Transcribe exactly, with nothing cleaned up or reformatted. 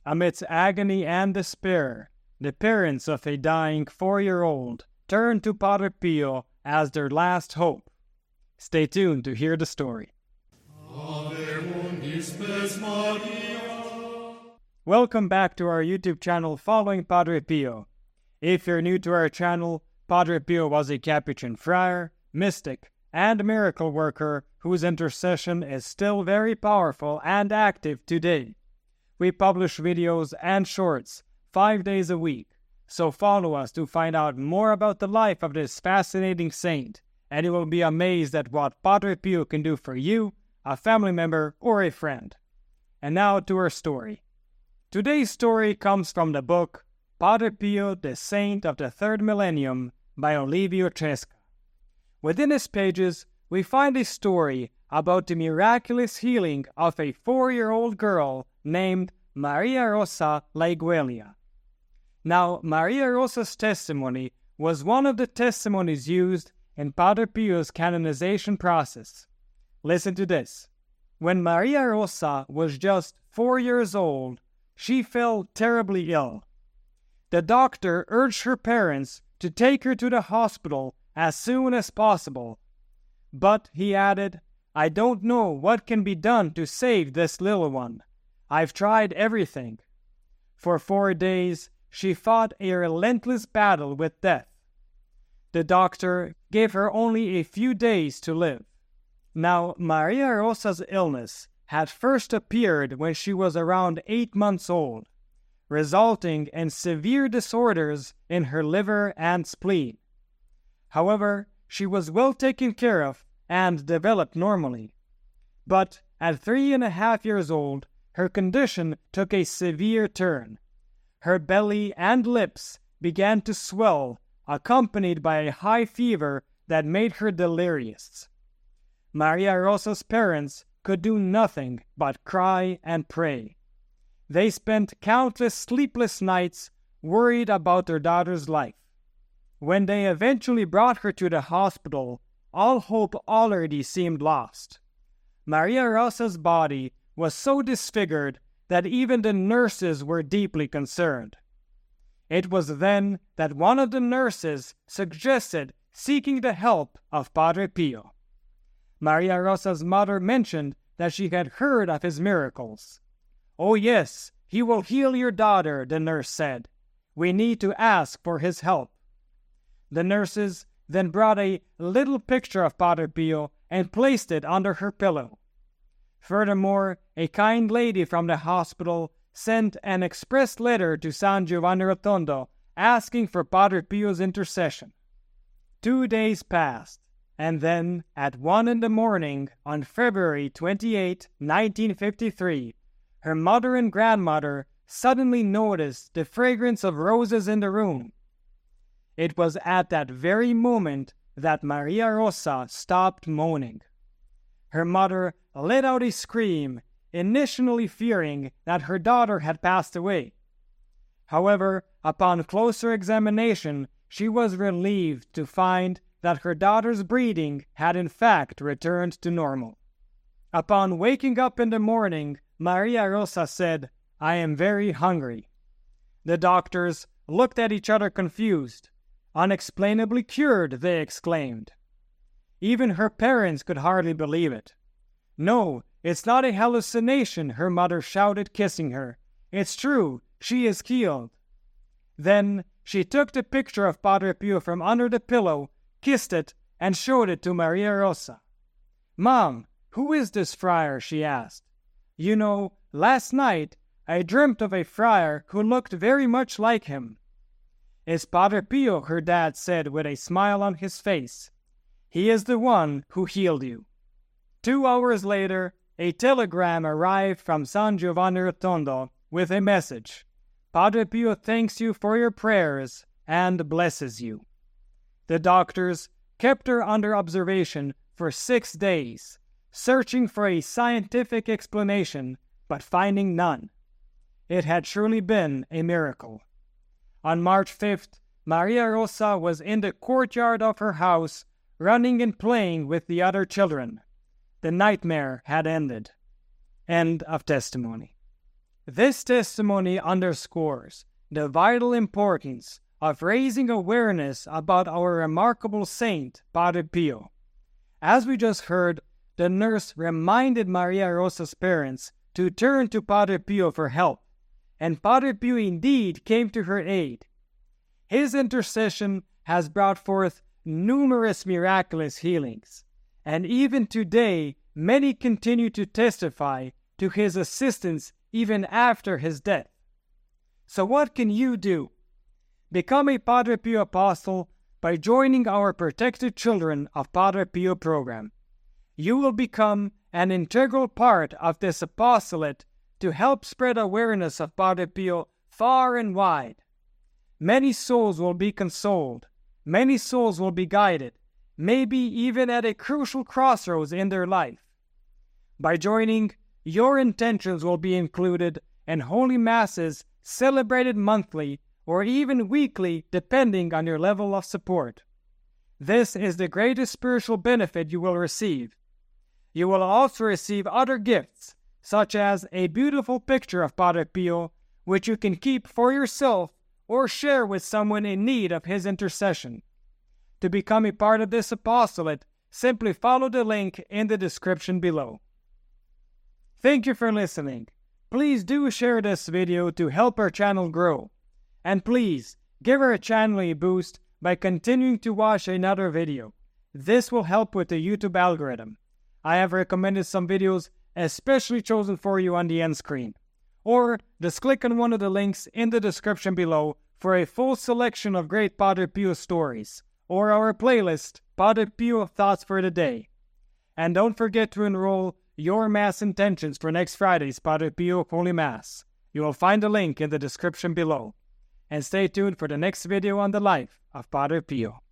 Amidst agony and despair, the parents of a dying four-year-old turned to Padre Pio as their last hope. Stay tuned to hear the story. Welcome back to our YouTube channel following Padre Pio. If you're new to our channel, Padre Pio was a Capuchin friar, mystic, and miracle worker whose intercession is still very powerful and active today. We publish videos and shorts five days a week, so follow us to find out more about the life of this fascinating saint, and you will be amazed at what Padre Pio can do for you, a family member, or a friend. And now to our story. Today's story comes from the book Padre Pio, the Saint of the Third Millennium by Olivio Cesca. Within its pages, we find a story about the miraculous healing of a four-year-old girl named Maria Rosa Laiguelia. Now, Maria Rosa's testimony was one of the testimonies used in Padre Pio's canonization process. Listen to this. When Maria Rosa was just four years old, she fell terribly ill. The doctor urged her parents to take her to the hospital as soon as possible. But, he added, I don't know what can be done to save this little one. I've tried everything. For four days, she fought a relentless battle with death. The doctor gave her only a few days to live. Now, Maria Rosa's illness had first appeared when she was around eight months old, resulting in severe disorders in her liver and spleen. However, she was well taken care of and developed normally. But at three and a half years old, her condition took a severe turn. Her belly and lips began to swell, accompanied by a high fever that made her delirious. Maria Rosa's parents could do nothing but cry and pray. They spent countless sleepless nights worried about their daughter's life. When they eventually brought her to the hospital, all hope already seemed lost. Maria Rosa's body was so disfigured that even the nurses were deeply concerned. It was then that one of the nurses suggested seeking the help of Padre Pio. Maria Rosa's mother mentioned that she had heard of his miracles. Oh yes, he will heal your daughter, the nurse said. We need to ask for his help. The nurses then brought a little picture of Padre Pio and placed it under her pillow. Furthermore, a kind lady from the hospital sent an express letter to San Giovanni Rotondo asking for Padre Pio's intercession. Two days passed, and then, at one in the morning on February twenty-eighth, nineteen fifty-three, her mother and grandmother suddenly noticed the fragrance of roses in the room. It was at that very moment that Maria Rosa stopped moaning. Her mother let out a scream, initially fearing that her daughter had passed away. However, upon closer examination, she was relieved to find that her daughter's breathing had in fact returned to normal. Upon waking up in the morning, Maria Rosa said, I am very hungry. The doctors looked at each other confused. Unexplainably cured, they exclaimed. Even her parents could hardly believe it. No, it's not a hallucination, her mother shouted, kissing her. It's true, she is healed. Then she took the picture of Padre Pio from under the pillow, kissed it, and showed it to Maria Rosa. Mom, who is this friar? She asked. You know, last night I dreamt of a friar who looked very much like him. It's Padre Pio, her dad said with a smile on his face. He is the one who healed you. Two hours later, a telegram arrived from San Giovanni Rotondo with a message. Padre Pio thanks you for your prayers and blesses you. The doctors kept her under observation for six days, searching for a scientific explanation, but finding none. It had truly been a miracle. On March fifth, Maria Rosa was in the courtyard of her house, running and playing with the other children. The nightmare had ended. End of testimony. This testimony underscores the vital importance of raising awareness about our remarkable saint, Padre Pio. As we just heard, the nurse reminded Maria Rosa's parents to turn to Padre Pio for help, and Padre Pio indeed came to her aid. His intercession has brought forth numerous miraculous healings, and even today many continue to testify to his assistance even after his death. So what can you do? Become a Padre Pio apostle by joining our Protected Children of Padre Pio program. You will become an integral part of this apostolate to help spread awareness of Padre Pio far and wide. Many souls will be consoled, many souls will be guided, maybe even at a crucial crossroads in their life. By joining, your intentions will be included in holy masses celebrated monthly or even weekly depending on your level of support. This is the greatest spiritual benefit you will receive. You will also receive other gifts, such as a beautiful picture of Padre Pio, which you can keep for yourself or share with someone in need of his intercession. To become a part of this apostolate, simply follow the link in the description below. Thank you for listening. Please do share this video to help our channel grow. And please, give our channel a boost by continuing to watch another video. This will help with the YouTube algorithm. I have recommended some videos especially chosen for you on the end screen. Or just click on one of the links in the description below for a full selection of great Padre Pio stories, or our playlist, Padre Pio Thoughts for the Day. And don't forget to enroll your Mass intentions for next Friday's Padre Pio Holy Mass. You will find the link in the description below. And stay tuned for the next video on the life of Padre Pio.